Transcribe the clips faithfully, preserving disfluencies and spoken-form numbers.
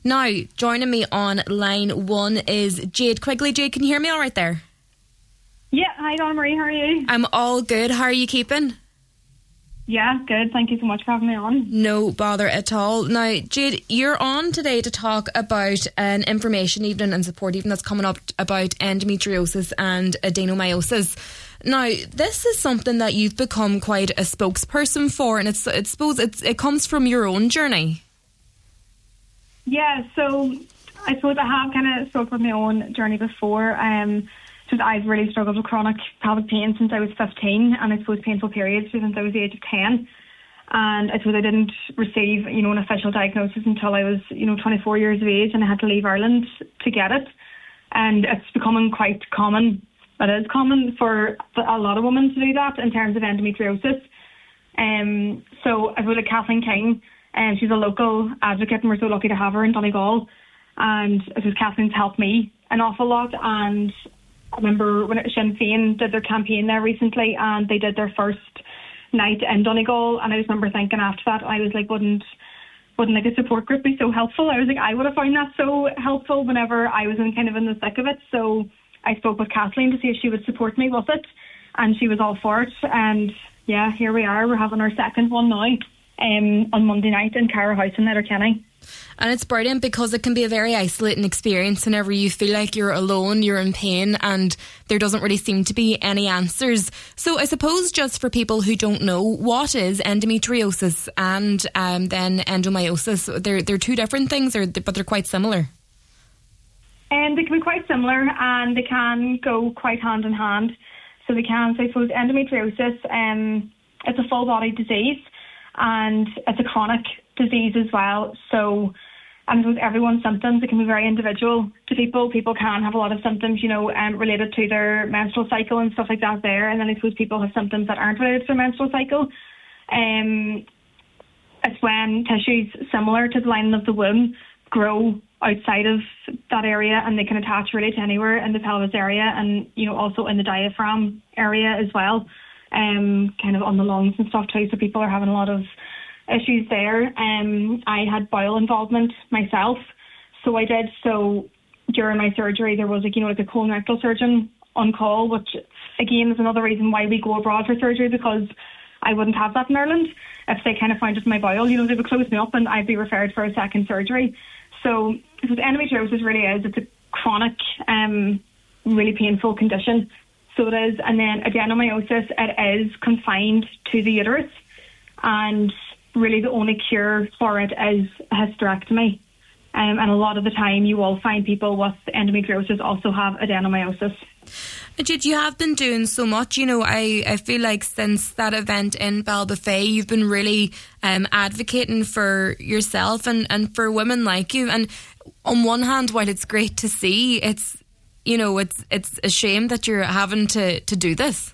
Now, joining me on line one is Jade Quigley. Jade, can you hear me all right there? Yeah, hi Donna Marie, how are you? I'm all good. How are you keeping? Yeah, good. Thank you so much for having me on. No bother at all. Now, Jade, you're on today to talk about an information evening and support evening that's coming up about endometriosis and adenomyosis. Now, this is something that you've become quite a spokesperson for, and it's, it's suppose it's, it comes from your own journey. Yeah, so I suppose I have kind of spoke with my own journey before. Um, so I've really struggled with chronic pelvic pain since I was fifteen, and I suppose painful periods since I was the age of ten. And I suppose I didn't receive, you know, an official diagnosis until I was, you know, twenty-four years of age, and I had to leave Ireland to get it. And it's becoming quite common. It is common for a lot of women to do that in terms of endometriosis. Um, so I feel like Kathleen King, and she's a local advocate, and we're so lucky to have her in Donegal. And I suppose Kathleen's helped me an awful lot. And I remember when Sinn Féin did their campaign there recently, and they did their first night in Donegal. And I just remember thinking after that, I was like, wouldn't wouldn't like a support group be so helpful? I was like, I would have found that so helpful whenever I was in kind of in the thick of it. So I spoke with Kathleen to see if she would support me with it, and she was all for it. And yeah, here we are. We're having our second one now. Um, on Monday night in Cara House in Letterkenny. And it's brilliant because it can be a very isolating experience whenever you feel like you're alone, you're in pain, and there doesn't really seem to be any answers. So I suppose just for people who don't know, what is endometriosis and um, then endomyosis? They're, they're two different things, or but they're quite similar. And they can be quite similar, and they can go quite hand in hand. So they can, so I suppose endometriosis, um, it's a full body disease, and it's a chronic disease as well. So I suppose everyone's symptoms, it can be very individual to people. People can have a lot of symptoms, you know, um, related to their menstrual cycle and stuff like that there. And then I suppose people have symptoms that aren't related to their menstrual cycle. Um, it's when tissues similar to the lining of the womb grow outside of that area, and they can attach really to anywhere in the pelvis area, and, you know, also in the diaphragm area as well. Um, kind of on the lungs and stuff too, so people are having a lot of issues there. Um, I had bowel involvement myself, so I did. So during my surgery, there was like, you know, like a colorectal surgeon on call, which again is another reason why we go abroad for surgery, because I wouldn't have that in Ireland. If they kind of found it in my bowel, you know, they would close me up and I'd be referred for a second surgery. So what endometriosis really is, it's a chronic, um, really painful condition. So it is. And then adenomyosis, it is confined to the uterus, and really the only cure for it is a hysterectomy. Um, and a lot of the time you will find people with endometriosis also have adenomyosis. Jade, you have been doing so much. You know, I, I feel like since that event in Ballybofey, you've been really um, advocating for yourself and, and for women like you. And on one hand, while it's great to see, it's you know, it's it's a shame that you're having to, to do this.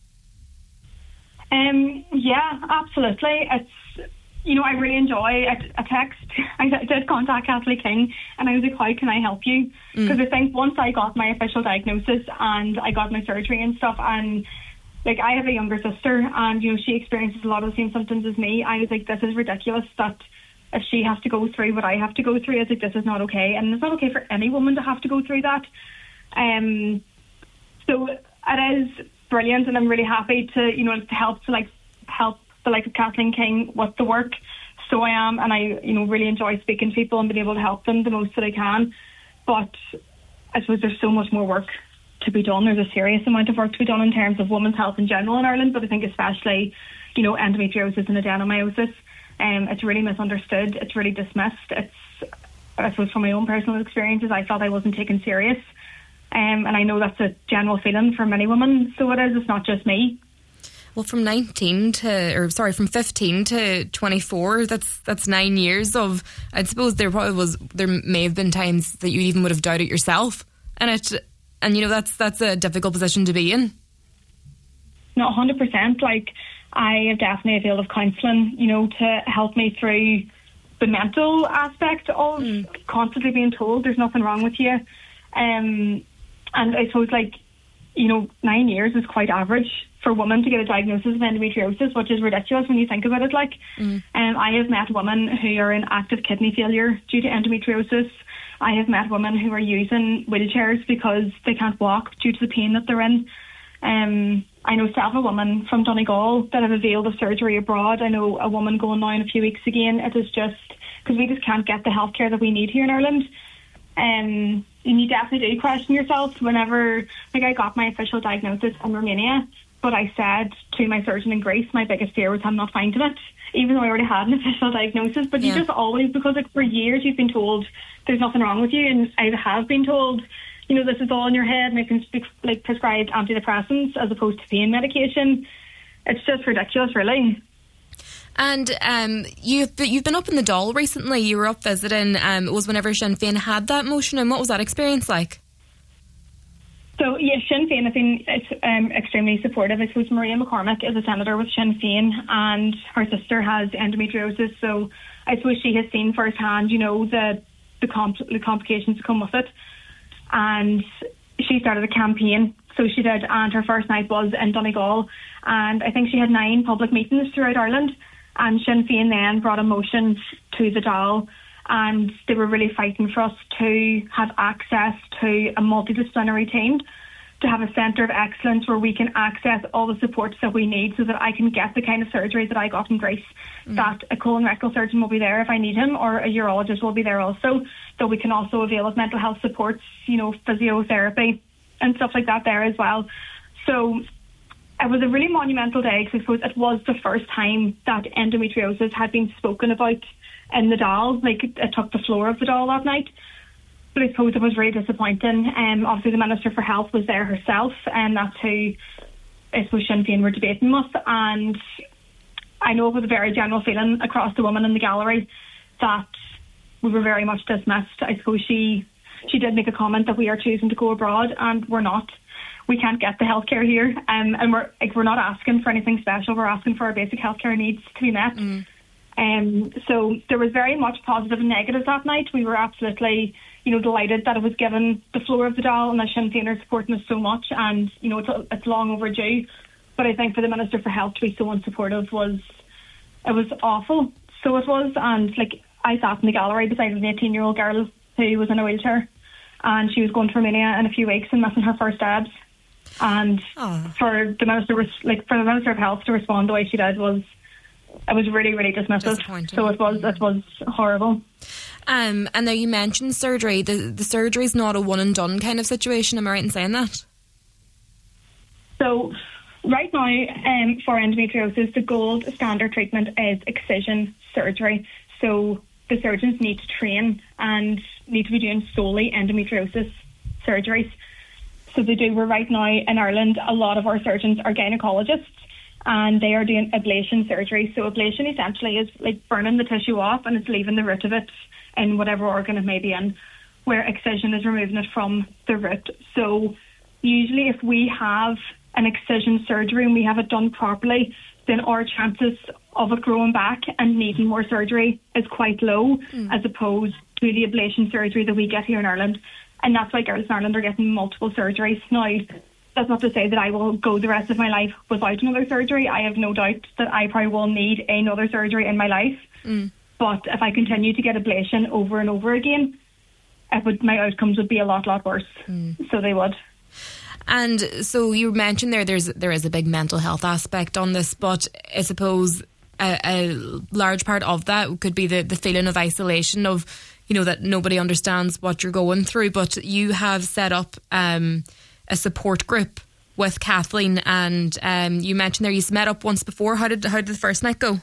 Um, yeah, absolutely. It's, you know, I really enjoy a, a text. I did contact Kathleen King, and I was like, how can I help you? Because mm. I think once I got my official diagnosis and I got my surgery and stuff, and like I have a younger sister, and, you know, she experiences a lot of the same symptoms as me. I was like, this is ridiculous that if she has to go through what I have to go through, I was like, this is not okay. And it's not okay for any woman to have to go through that. Um, so it is brilliant, and I'm really happy to, you know, to help to like help the like of Kathleen King with the work. So I am, and I, you know, really enjoy speaking to people and being able to help them the most that I can. But I suppose there's so much more work to be done. There's a serious amount of work to be done in terms of women's health in general in Ireland, but I think especially, you know, endometriosis and adenomyosis. Um, it's really misunderstood. It's really dismissed. It's, I suppose, from my own personal experiences, I felt I wasn't taken serious. Um, and I know that's a general feeling for many women, so it is, it's not just me. Well, from nineteen to, or sorry, from fifteen to twenty-four, that's that's nine years of, I suppose there probably was, there may have been times that you even would have doubted yourself. And it, and you know, that's that's a difficult position to be in. No, one hundred percent. Like, I have definitely a field of counselling, you know, to help me through the mental aspect of mm. constantly being told there's nothing wrong with you. Um, and I suppose, like, you know, nine years is quite average for for women to get a diagnosis of endometriosis, which is ridiculous when you think about it. Like, mm. um, I have met women who are in active kidney failure due to endometriosis. I have met women who are using wheelchairs because they can't walk due to the pain that they're in. Um, I know several women from Donegal that have availed of surgery abroad. I know a woman going now in a few weeks again. It is just because we just can't get the healthcare that we need here in Ireland. Um, and you definitely do question yourself whenever, like, I got my official diagnosis in Romania, but I said to my surgeon in Greece, my biggest fear was I'm not finding it, even though I already had an official diagnosis. But yeah. you just always, because like for years you've been told there's nothing wrong with you, and I have been told, you know, this is all in your head, and I can speak, like prescribed antidepressants as opposed to pain medication. It's just ridiculous, really. And um, you've you've been up in the Dáil recently. You were up visiting. Um, it was whenever Sinn Féin had that motion, and what was that experience like? So, yes, Sinn Féin have been um, extremely supportive. I suppose Maria McCormick is a senator with Sinn Féin, and her sister has endometriosis. So I suppose she has seen firsthand, you know, the the, compl- the complications that come with it. And she started a campaign. So she did, and her first night was in Donegal. And I think she had nine public meetings throughout Ireland. And Sinn Féin then brought a motion to the Dáil, and they were really fighting for us to have access to a multidisciplinary team, to have a centre of excellence where we can access all the supports that we need so that I can get the kind of surgery that I got in Greece, mm. that a colon rectal surgeon will be there if I need him, or a urologist will be there also, that we can also avail of mental health supports, you know, physiotherapy and stuff like that there as well. So it was a really monumental day because I suppose it was the first time that endometriosis had been spoken about in the Dáil. Like, it, it took the floor of the Dáil that night. But I suppose it was really disappointing. Um, obviously, the Minister for Health was there herself, and that's who I suppose Sinn Féin were debating with. And I know it was a very general feeling across the women in the gallery that we were very much dismissed. I suppose she she did make a comment that we are choosing to go abroad, and we're not. We can't get the healthcare here, um, and we're like we're not asking for anything special. We're asking for our basic healthcare needs to be met. Mm. Um, so there was very much positive and negative that night. We were absolutely, you know, delighted that it was given the floor of the Dáil, and that Sinn Féin are supporting us so much. And you know, it's, it's long overdue. But I think for the Minister for Health to be so unsupportive was, it was awful. So it was, and like I sat in the gallery beside an eighteen-year-old girl who was in a wheelchair, and she was going to Romania in a few weeks and missing her first abs. And oh. for the minister, like for the Minister of Health to respond the way she did was, it was really, really dismissive. So it was, it was horrible. Um, and now you mentioned surgery. The the surgery is not a one and done kind of situation. Am I right in saying that? So right now, um, for endometriosis, the gold standard treatment is excision surgery. So the surgeons need to train and need to be doing solely endometriosis surgeries. So they do. We're right now in Ireland, a lot of our surgeons are gynecologists, and they are doing ablation surgery. So ablation essentially is like burning the tissue off, and it's leaving the root of it in whatever organ it may be in, where excision is removing it from the root. So usually if we have an excision surgery and we have it done properly, then our chances of it growing back and needing more surgery is quite low, mm. as opposed to the ablation surgery that we get here in Ireland. And that's why girls in Ireland are getting multiple surgeries. Now, that's not to say that I will go the rest of my life without another surgery. I have no doubt that I probably will need another surgery in my life. Mm. But if I continue to get ablation over and over again, it would, my outcomes would be a lot, lot worse. Mm. So they would. And so you mentioned there, there's there is a big mental health aspect on this, but I suppose a, a large part of that could be the, the feeling of isolation of, you know, that nobody understands what you're going through. But you have set up um, a support group with Kathleen, and um, you mentioned there you met up once before. How did how did the first night go?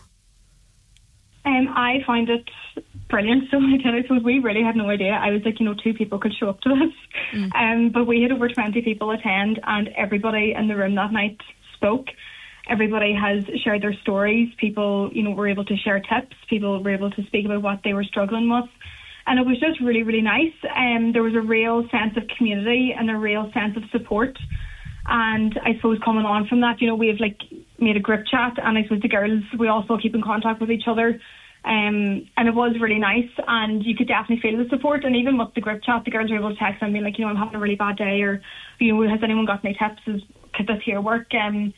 Um, I find it brilliant. So I tell you, so we really had no idea. I was like, you know, two people could show up to this. Mm. Um, but we had over twenty people attend, and everybody in the room that night spoke. Everybody has shared their stories. People, you know, were able to share tips. People were able to speak about what they were struggling with. And it was just really, really nice. Um, there was a real sense of community and a real sense of support. And I suppose coming on from that, you know, we've like made a group chat, and I suppose the girls, we also keep in contact with each other. Um, and it was really nice, and you could definitely feel the support. And even with the group chat, the girls were able to text and be like, you know, I'm having a really bad day, or, you know, has anyone got any tips? Is, could this here work? Um,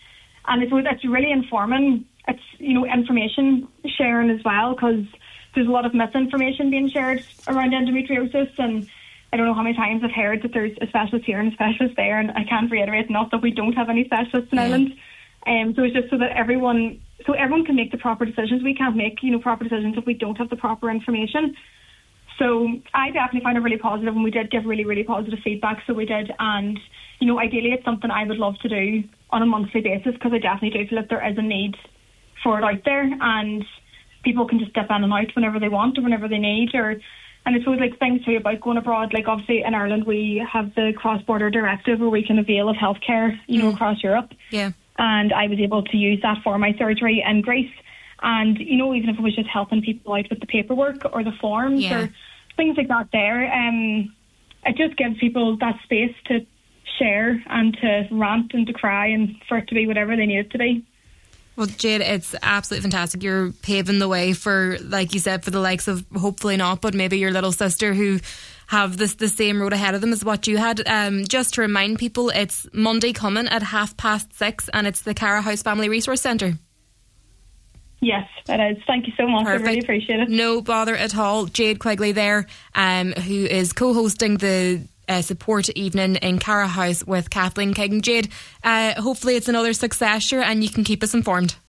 And it's, it's really informing. It's, you know, information sharing as well, because there's a lot of misinformation being shared around endometriosis, and I don't know how many times I've heard that there's a specialist here and a specialist there, and I can't reiterate enough that we don't have any specialists in yeah. Ireland. Um, so it's just so that everyone, so everyone can make the proper decisions. We can't make, you know, proper decisions if we don't have the proper information. So I definitely found it really positive, and we did give really, really positive feedback. So we did, and you know, ideally it's something I would love to do on a monthly basis, because I definitely do feel that there is a need for it out there, and people can just dip in and out whenever they want or whenever they need. Or and I suppose like things too about going abroad, like obviously in Ireland we have the cross-border directive where we can avail of healthcare, you mm. know, across Europe. Yeah. And I was able to use that for my surgery in Greece. And, you know, even if it was just helping people out with the paperwork or the forms yeah. or things like that there, um, it just gives people that space to share and to rant and to cry, and for it to be whatever they need it to be. Well, Jade, it's absolutely fantastic. You're paving the way for, like you said, for the likes of, hopefully not, but maybe your little sister who have this the same road ahead of them as what you had. Um, just to remind people, it's Monday coming at half past six, and it's the Cara House Family Resource Centre. Yes, it is. Thank you so much. Perfect. I really appreciate it. No bother at all. Jade Quigley there, um, who is co-hosting the uh, support evening in Cara House with Kathleen King. Jade, uh, hopefully it's another success, and you can keep us informed.